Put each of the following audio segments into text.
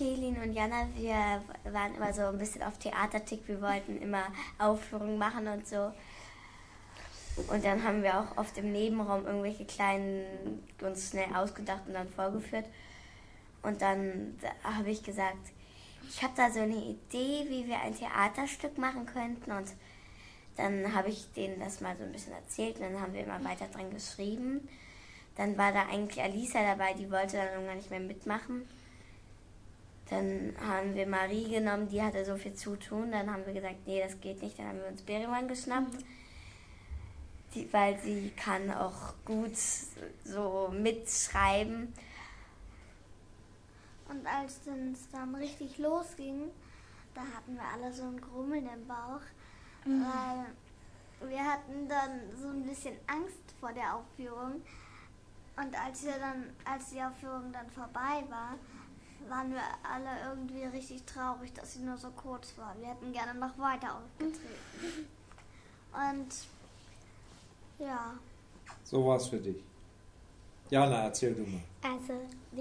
Helin und Jana, wir waren immer so ein bisschen auf Theatertick. Wir wollten immer Aufführungen machen und so. Und dann haben wir auch oft im Nebenraum irgendwelche kleinen uns schnell ausgedacht und dann vorgeführt. Und dann habe ich gesagt, ich habe da so eine Idee, wie wir ein Theaterstück machen könnten. Und dann habe ich denen das mal so ein bisschen erzählt und dann haben wir immer weiter dran geschrieben. Dann war da eigentlich Alisa dabei, die wollte dann irgendwann nicht mehr mitmachen. Dann haben wir Marie genommen, die hatte so viel zu tun. Dann haben wir gesagt, nee, das geht nicht. Dann haben wir uns Berivan geschnappt, weil sie kann auch gut so mitschreiben. Und als es dann richtig losging, da hatten wir alle so ein Grummeln im Bauch, weil wir hatten dann so ein bisschen Angst vor der Aufführung. Und als die Aufführung dann vorbei war, waren wir alle irgendwie richtig traurig, dass sie nur so kurz war. Wir hätten gerne noch weiter aufgetreten. Und ja. So war es für dich. Jana, erzähl du mal. Also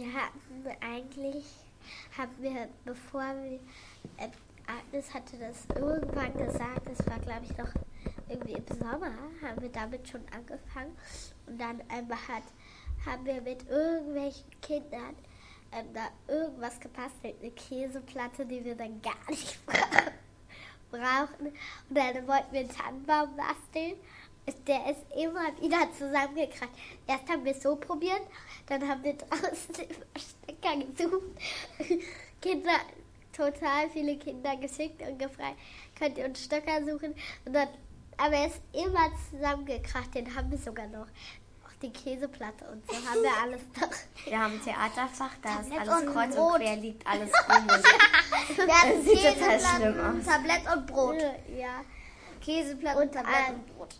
bevor wir, Agnes hatte das irgendwann gesagt, das war glaube ich noch irgendwie im Sommer, haben wir damit schon angefangen. Und dann haben wir mit irgendwelchen Kindern da irgendwas gebastelt, eine Käseplatte, die wir dann gar nicht brauchen. Und dann wollten wir einen Tannenbaum basteln. Der ist immer wieder zusammengekracht. Erst haben wir es so probiert, dann haben wir draußen den Verstecker gesucht. Total viele Kinder geschickt und gefragt, könnt ihr uns Stöcker suchen? Und dann, aber er ist immer zusammengekracht, den haben wir sogar noch. Auch die Käseplatte und so haben wir alles noch. Wir haben ein Theaterfach, da ist Tablett alles und kreuz Brot. und quer, liegt alles rum. Wir hatten sieht total schlimm Käseplatten, aus. Tablett und Brot. Ja. Käseplatten, Tablett und Brot.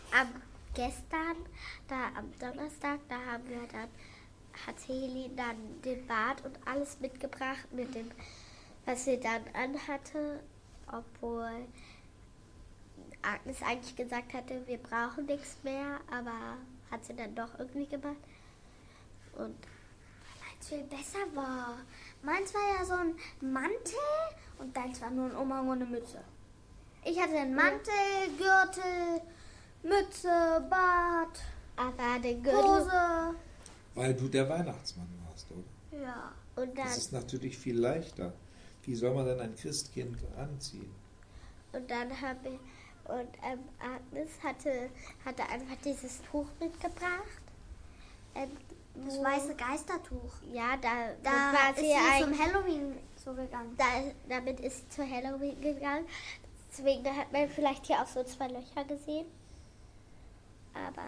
Am Donnerstag, hat Helin dann den Bart und alles mitgebracht mit dem, was sie dann anhatte, obwohl Agnes eigentlich gesagt hatte, wir brauchen nichts mehr, aber hat sie dann doch irgendwie gemacht. Und Meins viel besser war. Meins war ja so ein Mantel und deins war nur ein Umhang und eine Mütze. Ich hatte einen Mantel, Gürtel, Mütze, Bart, aber den Gürtel Hose. Weil du der Weihnachtsmann warst, oder? Ja. und dann Das ist natürlich viel leichter. Wie soll man denn ein Christkind anziehen? Und dann Agnes hatte einfach dieses Tuch mitgebracht. Das weiße Geistertuch. Ja, da Da war ist sie sie zum Halloween so gegangen. damit ist sie zu Halloween gegangen. Deswegen, da hat man vielleicht hier auch so 2 Löcher gesehen. Aber,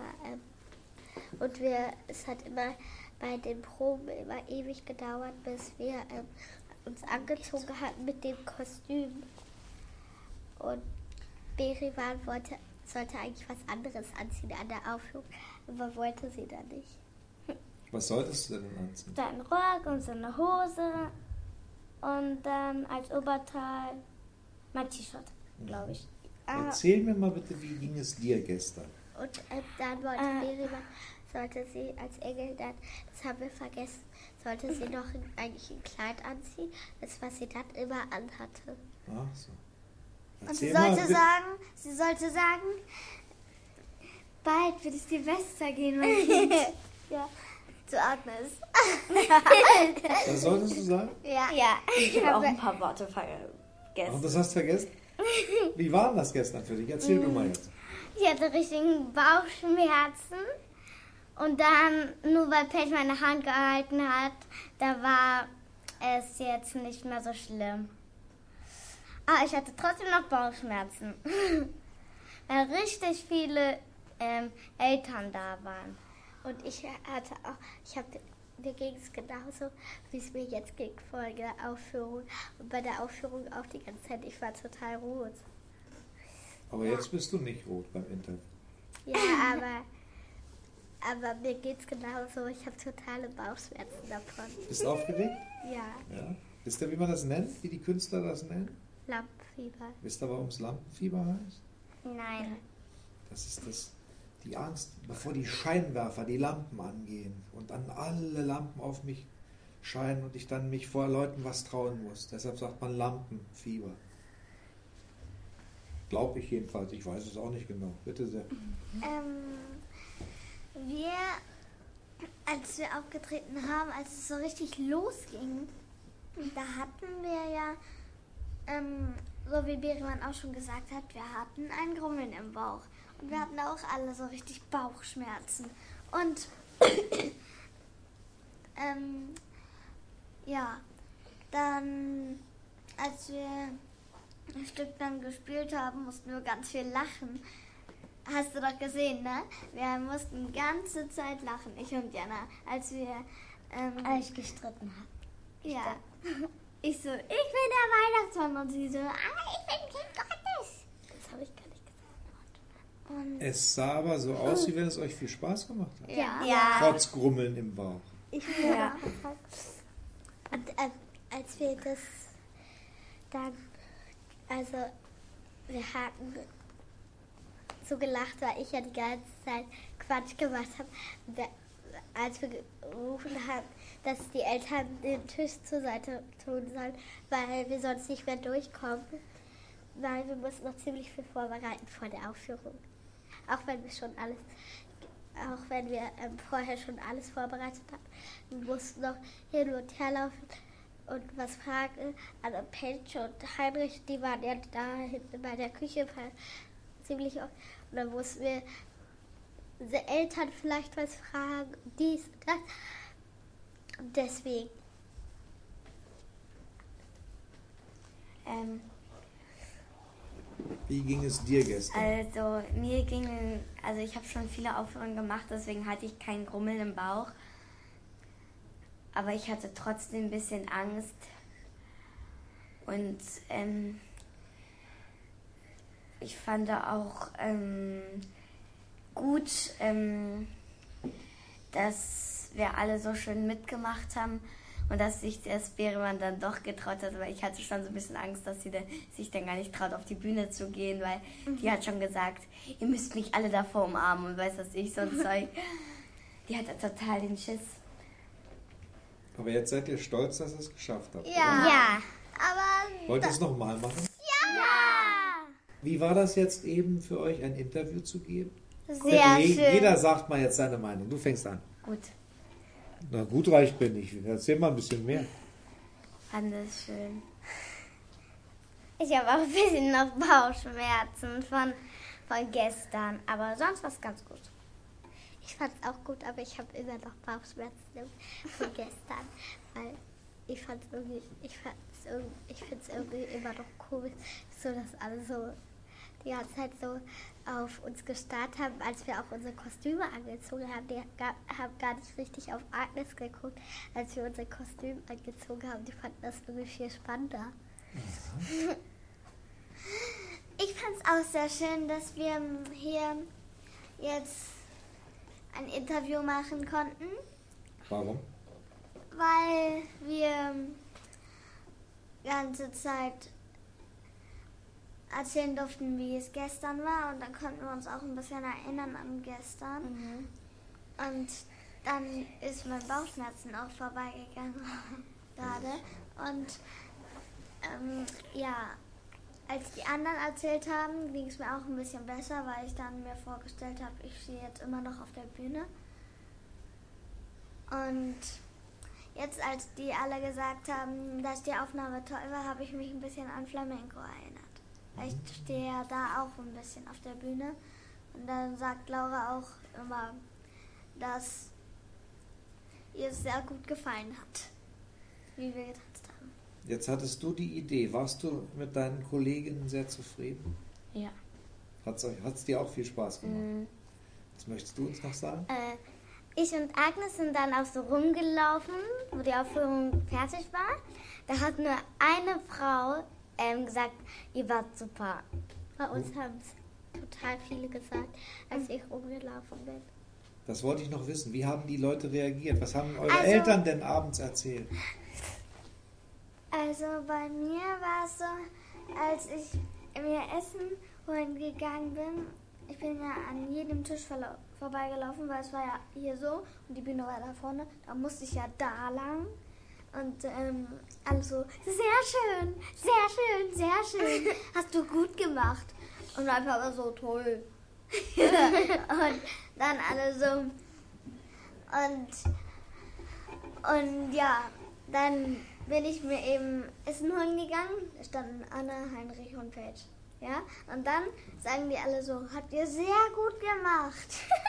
es hat immer bei den Proben immer ewig gedauert, bis wir uns angezogen hatten mit dem Kostüm. Und Berivan sollte eigentlich was anderes anziehen an der Aufführung, aber wollte sie dann nicht. Was solltest du denn anziehen? Da ein Rock und so eine Hose und dann als Oberteil mein T-Shirt, glaube ich. Erzähl mir mal bitte, wie ging es dir gestern? Und dann wollte Berivan, sollte sie als Engel dann, das haben wir vergessen, sollte sie noch eigentlich ein Kleid anziehen, das was sie dann immer anhatte. Ach so. Und sie Erzähl mal, sollte sagen, Bald wird es Silvester gehen, mein Kind. ja, zu Agnes. Was solltest du sagen? Ja, ich habe auch ein paar Worte Ach, vergessen. das hast du vergessen? Wie war denn das gestern für dich? Erzähl du mal jetzt. Ich hatte richtigen Bauchschmerzen. Und dann, nur weil Paige meine Hand gehalten hat, da war es jetzt nicht mehr so schlimm. Aber ich hatte trotzdem noch Bauchschmerzen. Weil richtig viele Eltern da waren. Und mir ging es genauso, wie es mir jetzt ging vor der Aufführung. Und bei der Aufführung auch die ganze Zeit, ich war total rot. Aber jetzt bist du nicht rot beim Interview. Ja, aber mir geht es genauso, ich habe totale Bauchschmerzen davon. Bist du aufgeregt? Ja, Ja. Wisst ihr, wie man das nennt? Wie die Künstler das nennen? Lampenfieber. Wisst ihr, warum es Lampenfieber heißt? Nein. Das ist die Angst, bevor die Scheinwerfer, die Lampen angehen und dann alle Lampen auf mich scheinen und ich dann mich vor Leuten was trauen muss. Deshalb sagt man Lampenfieber. Glaube ich jedenfalls, ich weiß es auch nicht genau. Bitte sehr. Als wir aufgetreten haben, als es so richtig losging, da hatten wir ja, so wie Beriman auch schon gesagt hat, wir hatten ein Grummeln im Bauch. Und wir hatten auch alle so richtig Bauchschmerzen. Und ja, dann, als wir ein Stück dann gespielt haben, mussten wir ganz viel lachen. Hast du doch gesehen, ne? Wir mussten die ganze Zeit lachen, ich und Jana, als wir Als gestritten habe. ja. Ich so, ich bin der Weihnachtsmann und sie so, ich bin Kind Gottes. Das habe ich gar nicht gesagt. Und Es sah aber so aus, wie wenn es euch viel Spaß gemacht hat. ja. Trotz Grummeln im Bauch. Ich will Ja. auch was sagen. Und als wir das dann, also wir hatten so gelacht, weil ich ja die ganze Zeit Quatsch gemacht habe. Und als wir gerufen haben, dass die Eltern den Tisch zur Seite tun sollen, weil wir sonst nicht mehr durchkommen, weil wir mussten noch ziemlich viel vorbereiten vor der Aufführung. Auch wenn wir vorher schon alles vorbereitet haben. Wir mussten noch hin und her laufen und was fragen an Pench und Heinrich, die waren ja da hinten bei der Küche ziemlich oft. Und dann mussten wir unsere Eltern vielleicht was fragen, dies und das. Und deswegen. Wie ging es dir gestern? Also ich habe schon viele Aufführungen gemacht, deswegen hatte ich kein Grummeln im Bauch. Aber ich hatte trotzdem ein bisschen Angst. Und ich fand auch gut, dass wir alle so schön mitgemacht haben und dass sich der Beriman dann doch getraut hat, weil ich hatte schon so ein bisschen Angst, dass sie sich dann gar nicht traut, auf die Bühne zu gehen, weil die hat schon gesagt, ihr müsst mich alle davor umarmen und weiß was ich, so ein Zeug. Die hatte total den Schiss. Aber jetzt seid ihr stolz, dass ihr es geschafft habt. Oder? Ja. Aber Wollt ihr es nochmal machen? ja. Wie war das jetzt eben für euch, ein Interview zu geben? Sehr schön. Jeder sagt mal jetzt seine Meinung. Du fängst an. Gut, Na gut, reicht mir nicht. Erzähl mal ein bisschen mehr. fand es schön. Ich habe auch ein bisschen noch Bauchschmerzen von gestern, aber sonst war es ganz gut. Ich fand es auch gut, aber ich habe immer noch Bauchschmerzen von gestern, weil ich finde es irgendwie immer noch komisch, so dass alle so die ganze Zeit so auf uns gestarrt haben, als wir auch unsere Kostüme angezogen haben. Die haben gar nicht richtig auf Agnes geguckt, als wir unser Kostüm angezogen haben. Die fanden das irgendwie viel spannender. Ich fand es auch sehr schön, dass wir hier jetzt ein Interview machen konnten, Warum? weil wir die ganze Zeit erzählen durften, wie es gestern war, und dann konnten wir uns auch ein bisschen erinnern an gestern. Und dann ist mein Bauchschmerzen auch vorbeigegangen gerade. Und ja, als die anderen erzählt haben, ging es mir auch ein bisschen besser, weil ich dann mir vorgestellt habe, ich stehe jetzt immer noch auf der Bühne. Und jetzt, als die alle gesagt haben, dass die Aufnahme toll war, habe ich mich ein bisschen an Flamenco erinnert. Ich stehe ja da auch ein bisschen auf der Bühne. Und dann sagt Laura auch immer, dass ihr es sehr gut gefallen hat, wie wir getanzt haben. Jetzt hattest du die Idee. Warst du mit deinen Kolleginnen sehr zufrieden? Ja. Hat's dir auch viel Spaß gemacht? Was möchtest du uns noch sagen? Ich und Agnes sind dann auch so rumgelaufen, wo die Aufführung fertig war. Da hat nur eine Frau gesagt, ihr wart super. Bei uns haben es total viele gesagt, als ich rumgelaufen bin. Das wollte ich noch wissen. Wie haben die Leute reagiert? Was haben eure Also- Eltern denn abends erzählt? Also bei mir war es so, als ich mir Essen holen gegangen bin, ich bin ja an jedem Tisch vorbeigelaufen, weil es war ja hier so und die Bühne war da vorne, da musste ich ja da lang. Und alle so, sehr schön, sehr schön, sehr schön. Hast du gut gemacht. Und mein Papa so, toll. Und dann alle so. Und ja, dann bin ich mir eben Essen holen gegangen. Da standen Anna, Heinrich und Paige. Ja? Und dann sagen die alle so, habt ihr sehr gut gemacht.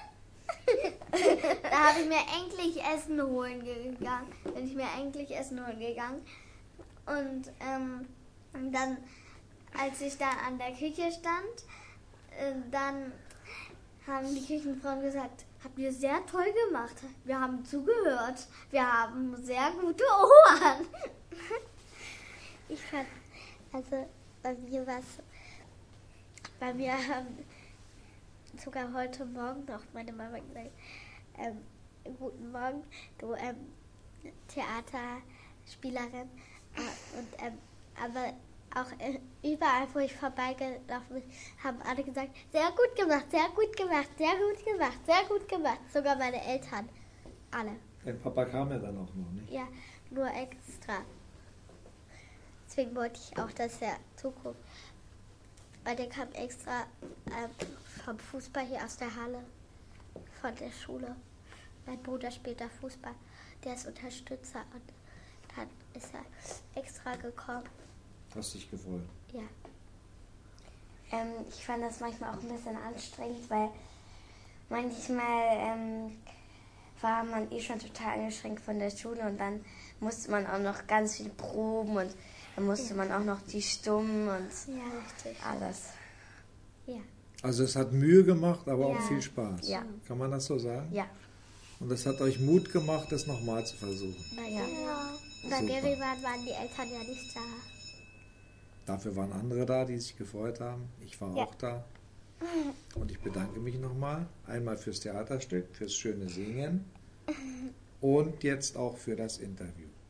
Da habe ich mir endlich Essen holen gegangen. Bin ich mir endlich Essen holen gegangen. Und dann, als ich da an der Küche stand, dann haben die Küchenfrauen gesagt, habt ihr sehr toll gemacht. Wir haben zugehört. Wir haben sehr gute Ohren. Ich fand, also bei mir haben sogar heute Morgen noch meine Mama gesagt, guten Morgen, du Theaterspielerin. Aber auch überall, wo ich vorbeigelaufen bin, haben alle gesagt, sehr gut gemacht, sehr gut gemacht, sehr gut gemacht, sehr gut gemacht. Sogar meine Eltern. Alle. Dein Papa kam ja dann auch noch, nicht? Ja, nur extra. Deswegen wollte ich auch, dass er zuguckt. Weil der kam extra vom Fußball hier aus der Halle, von der Schule. Mein Bruder spielt da Fußball. Der ist Unterstützer und dann ist er extra gekommen. Hast dich gefreut? Ja. Ich fand das manchmal auch ein bisschen anstrengend, weil manchmal war man schon total angeschränkt von der Schule und dann musste man auch noch ganz viel proben und dann musste man auch noch die Stimmen und richtig. alles. Ja. Also es hat Mühe gemacht, aber Ja. auch viel Spaß. Ja. Kann man das so sagen? Ja. Und es hat euch Mut gemacht, das nochmal zu versuchen. Ja. Bei Super. mir waren die Eltern ja nicht da. Dafür waren andere da, die sich gefreut haben. Ich war Ja. auch da. Und ich bedanke mich nochmal. Einmal fürs Theaterstück, fürs schöne Singen und jetzt auch für das Interview.